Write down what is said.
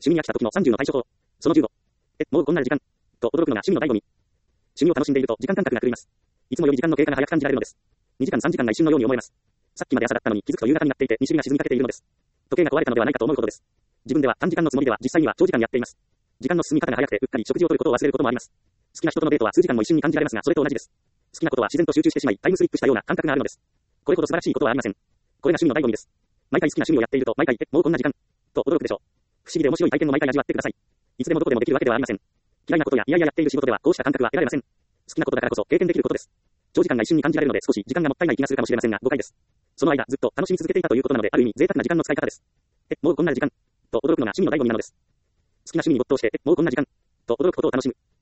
趣味に飽きた時の30の対処法。その15。もうこんな時間。と驚くのが趣味の醍醐味。趣味を楽しんでいると時間感覚が狂います。いつもより時間の経過が早く感じられるのです。2時間3時間が一瞬のように思えます。さっきまで朝だったのに気づくと夕方になっていて西日が沈みかけているのです。時計が壊れたのではないかと思うほどです。自分では短時間のつもりでは実際には長時間やっています。時間の進み方が早くてうっかり食事をとることを忘れることもあります。好きな人とのデートは数時間も一瞬に感じられますがそれと同じです。好きなことは自然と集中してしまいタイムスリップしたような感覚があるのです。これほど素晴らしいことはありません。これが趣味の醍醐味です。毎回好きな趣味をやっていると毎回もうこんな時間と驚くでしょう。不思議で面白い体験を毎回味わってください。いつでもどこでもできるわけではありません。嫌いなことやいやいややっている仕事ではこうした感覚は得られません。好きなことだからこそ経験できることです。長時間が一瞬に感じられるので少し時間がもったいない気がするかもしれませんが誤解です。その間ずっと楽しみ続けていたということなのである意味贅沢な時間の使い方です。もうこんな時間と驚くのが趣味の醍醐味なのです。好きな趣味に没頭してもうこんな時間と驚くことを楽しむ。